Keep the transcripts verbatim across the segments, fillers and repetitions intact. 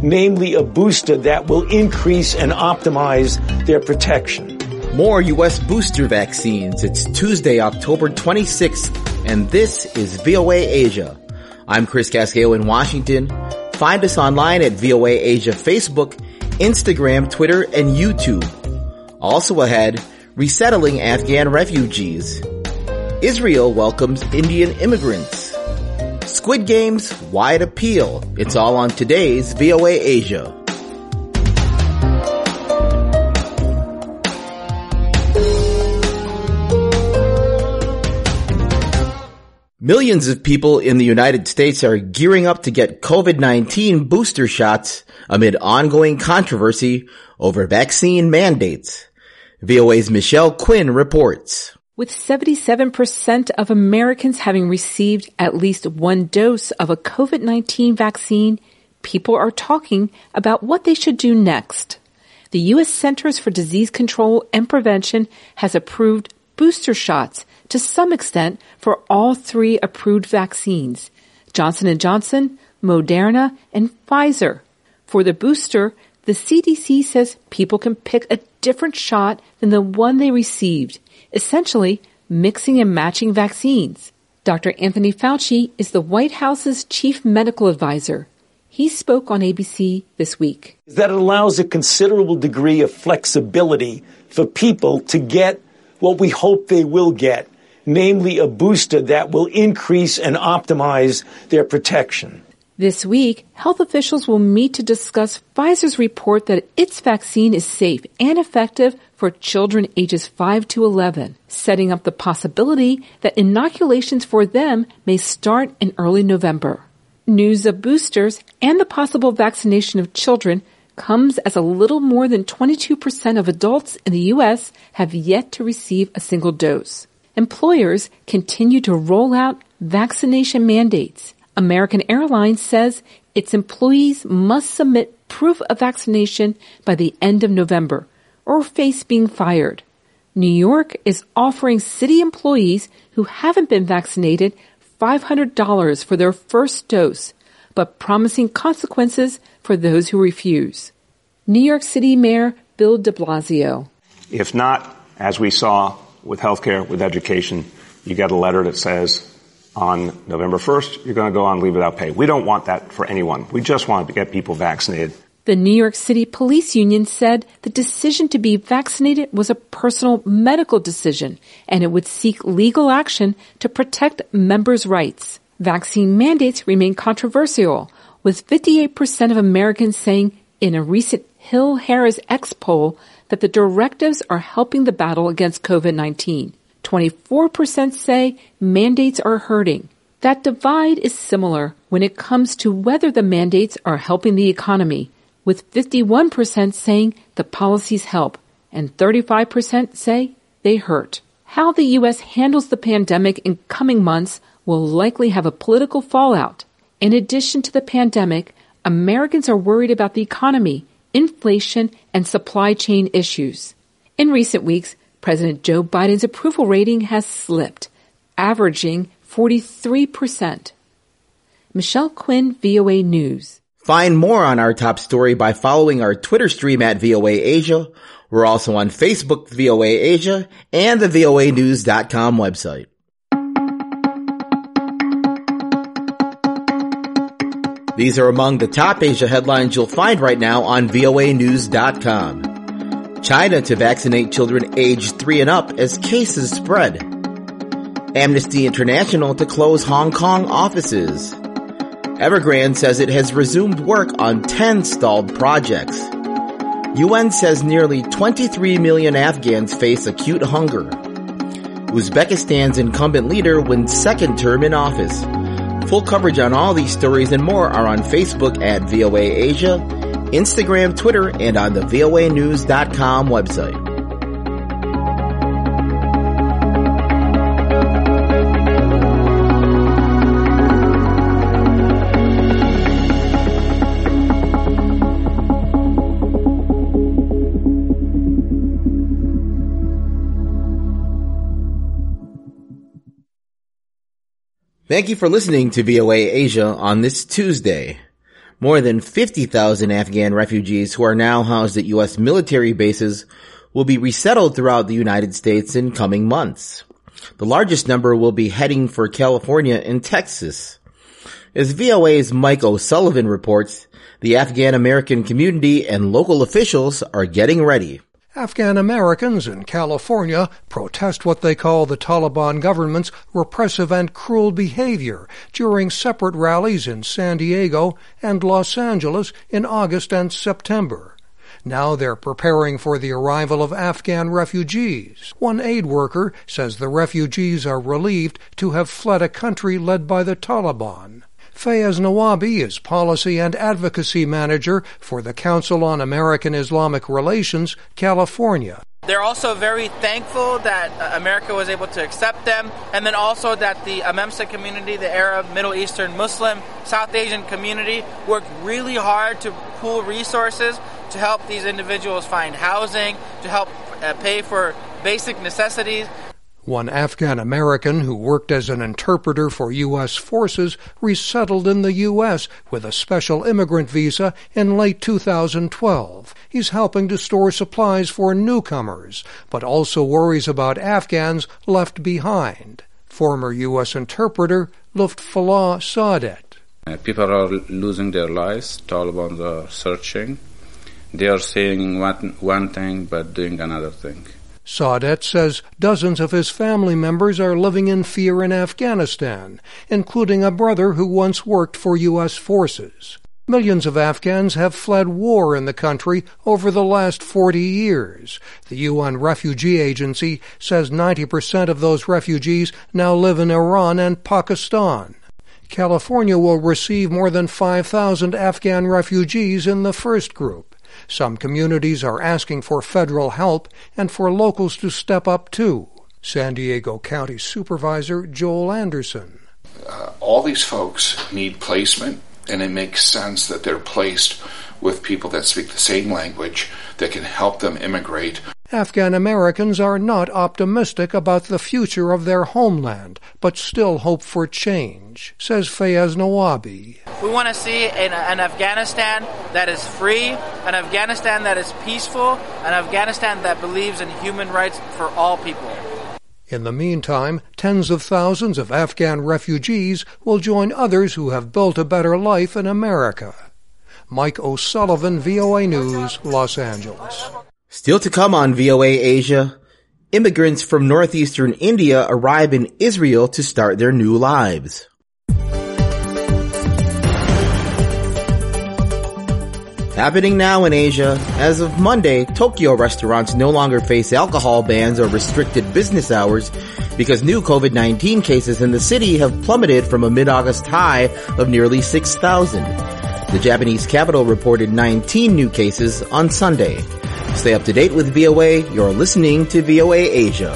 namely a booster that will increase and optimize their protection. More U S booster vaccines. It's Tuesday, October twenty-sixth, and this is V O A Asia. I'm Chris Casquejo in Washington. Find us online at V O A Asia Facebook, Instagram, Twitter, and YouTube. Also ahead, resettling Afghan refugees. Israel welcomes Indian immigrants. Squid Game's wide appeal. It's all on today's V O A Asia. Millions of people in the United States are gearing up to get COVID nineteen booster shots amid ongoing controversy over vaccine mandates. V O A's Michelle Quinn reports. With seventy-seven percent of Americans having received at least one dose of a COVID nineteen vaccine, people are talking about what they should do next. The U S Centers for Disease Control and Prevention has approved booster shots to some extent for all three approved vaccines, Johnson and Johnson, Moderna, and Pfizer. For the booster, the C D C says people can pick a different shot than the one they received, essentially mixing and matching vaccines. Doctor Anthony Fauci is the White House's chief medical advisor. He spoke on A B C this week. That allows a considerable degree of flexibility for people to get what we hope they will get, namely a booster that will increase and optimize their protection. This week, health officials will meet to discuss Pfizer's report that its vaccine is safe and effective for children ages five to eleven, setting up the possibility that inoculations for them may start in early November. News of boosters and the possible vaccination of children comes as a little more than twenty-two percent of adults in the U S have yet to receive a single dose. Employers continue to roll out vaccination mandates. American Airlines says its employees must submit proof of vaccination by the end of November or face being fired. New York is offering city employees who haven't been vaccinated five hundred dollars for their first dose, but promising consequences for those who refuse. New York City Mayor Bill de Blasio. If not, as we saw with healthcare, with education, you get a letter that says on November first, you're going to go on leave without pay. We don't want that for anyone. We just want to get people vaccinated. The New York City Police Union said the decision to be vaccinated was a personal medical decision, and it would seek legal action to protect members' rights. Vaccine mandates remain controversial, with fifty-eight percent of Americans saying in a recent Hill-Harris X poll that the directives are helping the battle against COVID nineteen. twenty-four percent say mandates are hurting. That divide is similar when it comes to whether the mandates are helping the economy, with fifty-one percent saying the policies help and thirty-five percent say they hurt. How the U S handles the pandemic in coming months will likely have a political fallout. In addition to the pandemic, Americans are worried about the economy, inflation, and supply chain issues. In recent weeks, President Joe Biden's approval rating has slipped, averaging forty-three percent. Michelle Quinn, V O A News. Find more on our top story by following our Twitter stream at V O A Asia. We're also on Facebook, V O A Asia, and the V O A news dot com website. These are among the top Asia headlines you'll find right now on V O A news dot com. China to vaccinate children aged three and up as cases spread. Amnesty International to close Hong Kong offices. Evergrande says it has resumed work on ten stalled projects. U N says nearly twenty-three million Afghans face acute hunger. Uzbekistan's incumbent leader wins second term in office. Full coverage on all these stories and more are on Facebook at V O A Asia, Instagram, Twitter, and on the V O A news dot com website. Thank you for listening to V O A Asia on this Tuesday. More than fifty thousand Afghan refugees who are now housed at U S military bases will be resettled throughout the United States in coming months. The largest number will be heading for California and Texas. As V O A's Mike O'Sullivan reports, the Afghan American community and local officials are getting ready. Afghan Americans in California protest what they call the Taliban government's repressive and cruel behavior during separate rallies in San Diego and Los Angeles in August and September. Now they're preparing for the arrival of Afghan refugees. One aid worker says the refugees are relieved to have fled a country led by the Taliban. Fayez Nawabi is Policy and Advocacy Manager for the Council on American Islamic Relations, California. They're also very thankful that America was able to accept them, and then also that the AMEMSA community, the Arab, Middle Eastern, Muslim, South Asian community, worked really hard to pool resources to help these individuals find housing, to help uh, pay for basic necessities. One Afghan American who worked as an interpreter for U S forces resettled in the U S with a special immigrant visa in late two thousand twelve. He's helping to store supplies for newcomers, but also worries about Afghans left behind. Former U S interpreter Lutfullah Saadet. Uh, people are losing their lives. Taliban are searching. They are saying one, one thing but doing another thing. Saadet says dozens of his family members are living in fear in Afghanistan, including a brother who once worked for U S forces. Millions of Afghans have fled war in the country over the last forty years. The U N Refugee Agency says ninety percent of those refugees now live in Iran and Pakistan. California will receive more than five thousand Afghan refugees in the first group. Some communities are asking for federal help and for locals to step up too. San Diego County Supervisor Joel Anderson. Uh, all these folks need placement, and it makes sense that they're placed with people that speak the same language that can help them immigrate. Afghan Americans are not optimistic about the future of their homeland, but still hope for change, says Fayez Nawabi. We want to see an, an Afghanistan that is free, an Afghanistan that is peaceful, an Afghanistan that believes in human rights for all people. In the meantime, tens of thousands of Afghan refugees will join others who have built a better life in America. Mike O'Sullivan, V O A News, Los Angeles. Still to come on V O A Asia, immigrants from northeastern India arrive in Israel to start their new lives. Happening now in Asia, as of Monday, Tokyo restaurants no longer face alcohol bans or restricted business hours because new COVID nineteen cases in the city have plummeted from a mid-August high of nearly six thousand. The Japanese capital reported nineteen new cases on Sunday. Stay up to date with V O A. You're listening to V O A Asia.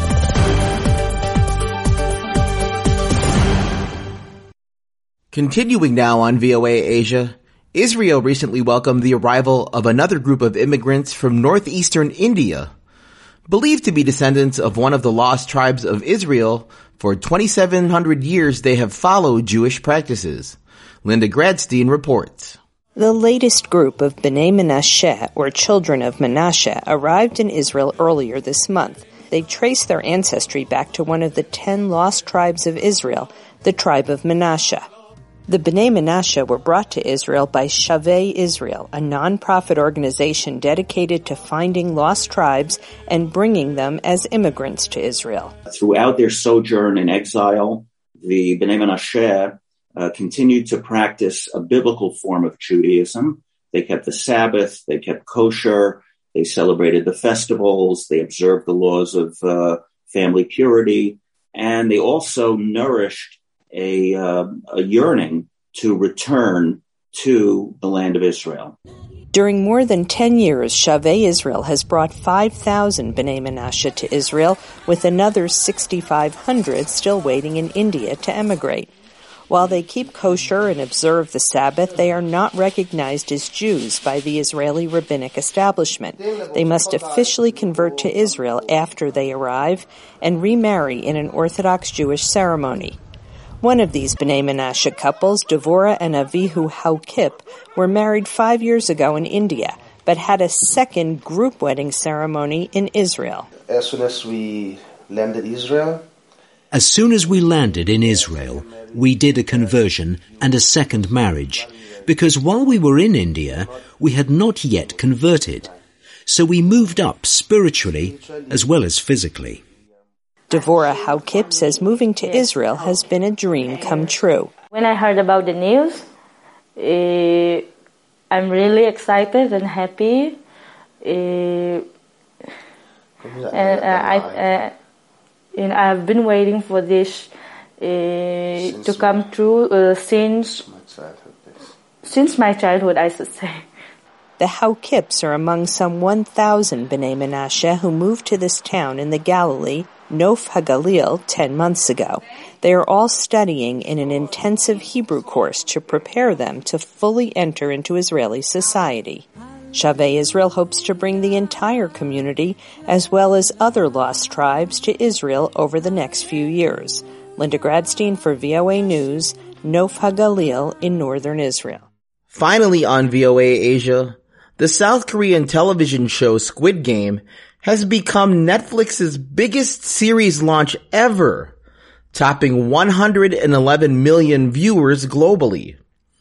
Continuing now on V O A Asia, Israel recently welcomed the arrival of another group of immigrants from northeastern India. Believed to be descendants of one of the lost tribes of Israel, for twenty-seven hundred years they have followed Jewish practices. Linda Gradstein reports. The latest group of Bnei Menashe, or children of Menashe, arrived in Israel earlier this month. They trace their ancestry back to one of the ten lost tribes of Israel, the tribe of Menashe. The Bnei Menashe were brought to Israel by Shavei Israel, a non-profit organization dedicated to finding lost tribes and bringing them as immigrants to Israel. Throughout their sojourn in exile, the Bnei Menashe Uh, continued to practice a biblical form of Judaism. They kept the Sabbath, they kept kosher, they celebrated the festivals, they observed the laws of uh, family purity, and they also nourished a, uh, a yearning to return to the land of Israel. During more than ten years, Shavei Israel has brought five thousand Bnei Menashe to Israel, with another sixty-five hundred still waiting in India to emigrate. While they keep kosher and observe the Sabbath, they are not recognized as Jews by the Israeli rabbinic establishment. They must officially convert to Israel after they arrive and remarry in an Orthodox Jewish ceremony. One of these B'nai Menashe couples, Devorah and Avihu Haukip, were married five years ago in India, but had a second group wedding ceremony in Israel. As soon as we landed Israel, As soon as we landed in Israel, we did a conversion and a second marriage, because while we were in India, we had not yet converted. So we moved up spiritually as well as physically. Devorah Haukip says moving to Israel has been a dream come true. When I heard about the news, uh, I'm really excited and happy. Uh, and uh, I, uh, and I've been waiting for this uh, to come true uh, since since my childhood, I should say. The Haukips are among some one thousand B'nai Menashe who moved to this town in the Galilee, Nof HaGalil, ten months ago. They are all studying in an intensive Hebrew course to prepare them to fully enter into Israeli society. Shavei Israel hopes to bring the entire community, as well as other lost tribes, to Israel over the next few years. Linda Gradstein for V O A News, Nof HaGalil in northern Israel. Finally on V O A Asia, the South Korean television show Squid Game has become Netflix's biggest series launch ever, topping one hundred eleven million viewers globally.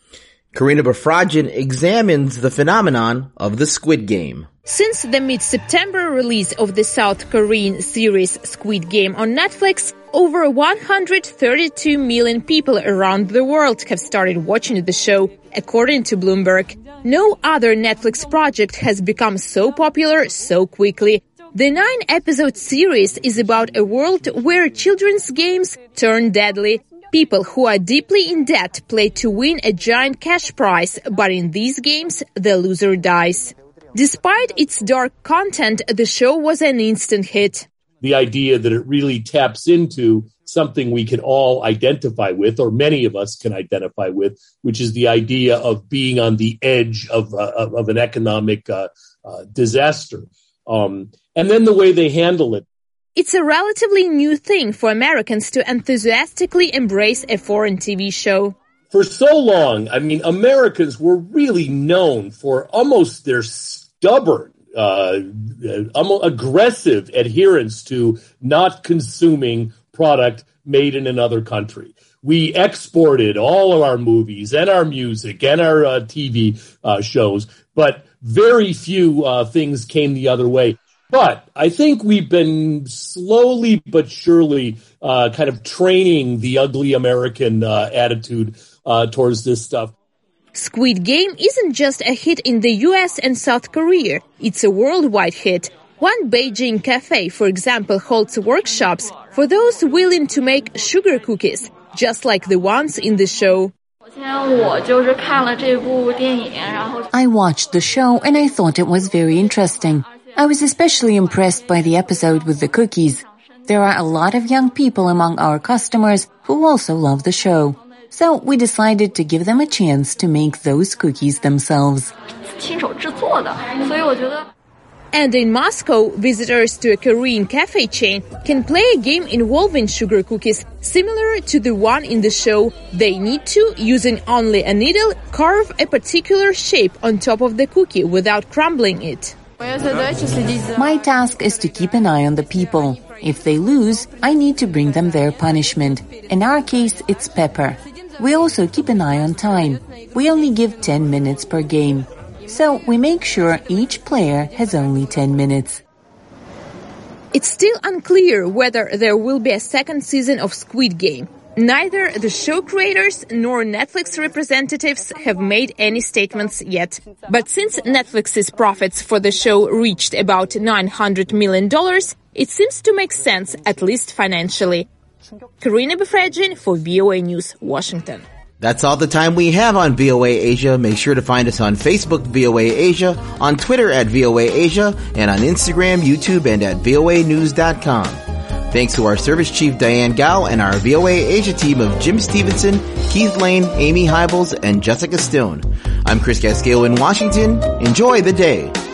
Karina Befrajian examines the phenomenon of the Squid Game. Since the mid-September release of the South Korean series Squid Game on Netflix, over one hundred thirty-two million people around the world have started watching the show, according to Bloomberg. No other Netflix project has become so popular so quickly. The nine-episode series is about a world where children's games turn deadly. People who are deeply in debt play to win a giant cash prize, but in these games, the loser dies. Despite its dark content, the show was an instant hit. The idea that it really taps into something we can all identify with, or many of us can identify with, which is the idea of being on the edge of uh, of, of an economic uh, uh, disaster. Um, and then the way they handle it. It's a relatively new thing for Americans to enthusiastically embrace a foreign T V show. For so long, I mean, Americans were really known for almost their stubborn, uh, almost aggressive adherence to not consuming product made in another country. We exported all of our movies and our music and our uh, T V uh, shows, but very few uh, things came the other way. But I think we've been slowly but surely uh, kind of training the ugly American uh, attitude uh, towards this stuff. Squid Game isn't just a hit in the U S and South Korea. It's a worldwide hit. One Beijing cafe, for example, holds workshops for those willing to make sugar cookies, just like the ones in the show. I watched the show and I thought it was very interesting. I was especially impressed by the episode with the cookies. There are a lot of young people among our customers who also love the show. So we decided to give them a chance to make those cookies themselves. And in Moscow, visitors to a Korean cafe chain can play a game involving sugar cookies similar to the one in the show. They need to, using only a needle, carve a particular shape on top of the cookie without crumbling it. My task is to keep an eye on the people. If they lose, I need to bring them their punishment. In our case, it's pepper. We also keep an eye on time. We only give ten minutes per game. So we make sure each player has only ten minutes. It's still unclear whether there will be a second season of Squid Game. Neither the show creators nor Netflix representatives have made any statements yet. But since Netflix's profits for the show reached about nine hundred million dollars, it seems to make sense, at least financially. Karina Befrajian for V O A News, Washington. That's all the time we have on V O A Asia. Make sure to find us on Facebook, V O A Asia, on Twitter at V O A Asia, and on Instagram, YouTube, and at V O A news dot com. Thanks to our service chief, Diane Gao, and our V O A Asia team of Jim Stevenson, Keith Lane, Amy Hybels, and Jessica Stone. I'm Chris Cascale in Washington. Enjoy the day.